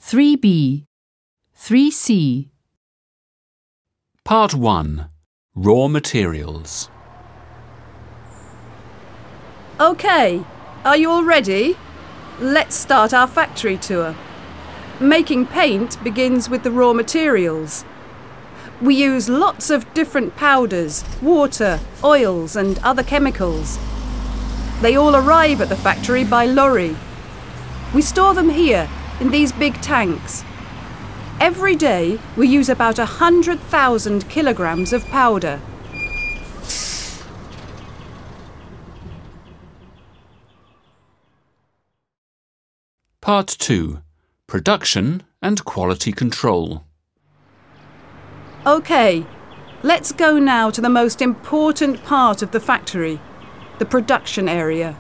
3B, 3C. Part 1. Raw materials. OK, are you all ready? Let's start our factory tour. Making paint begins with the raw materials. We use lots of different powders, water, oils and other chemicals. They all arrive at the factory by lorry. We store them here in these big tanks. Every day we use about 100,000 kilograms of powder. Part 2. Production and quality control. OK, let's go now to the most important part of the factory, the production area.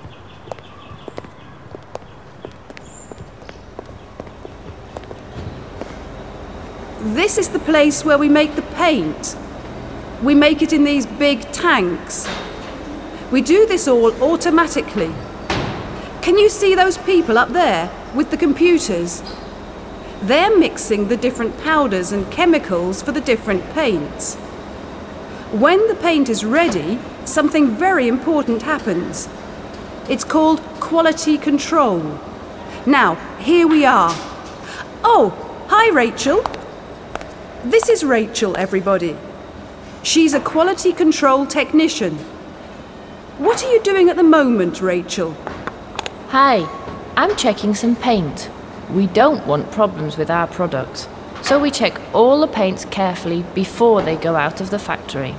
This is the place where we make the paint. We make it in these big tanks. We do this all automatically. Can you see those people up there with the computers? They're mixing the different powders and chemicals for the different paints. When the paint is ready, something very important happens. It's called quality control. Now, here we are. Oh, hi Rachel. This is Rachel, everybody. She's a quality control technician. What are you doing at the moment, Rachel? Hi, I'm checking some paint. We don't want problems with our products, so we check all the paints carefully before they go out of the factory.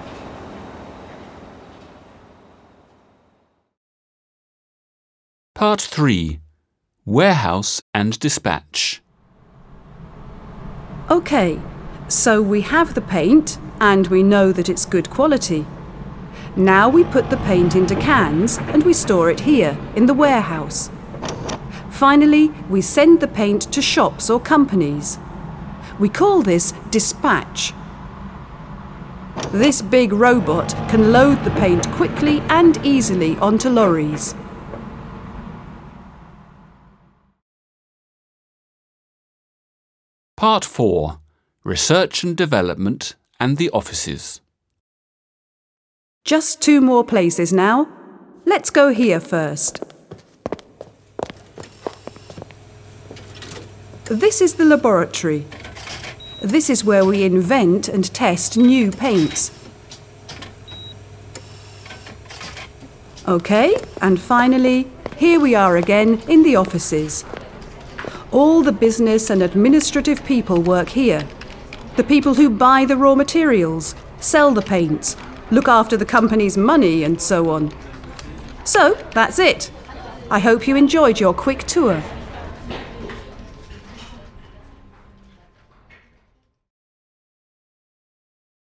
Part 3. Warehouse and dispatch. OK, so we have the paint and we know that it's good quality. Now we put the paint into cans and we store it here in the warehouse. Finally, we send the paint to shops or companies. We call this dispatch. This big robot can load the paint quickly and easily onto lorries. Part 4. Research and development and the offices. Just 2 more places now. Let's go here first. This is the laboratory. This is where we invent and test new paints. OK, and finally, here we are again in the offices. All the business and administrative people work here. The people who buy the raw materials, sell the paints, look after the company's money and so on. So, that's it. I hope you enjoyed your quick tour.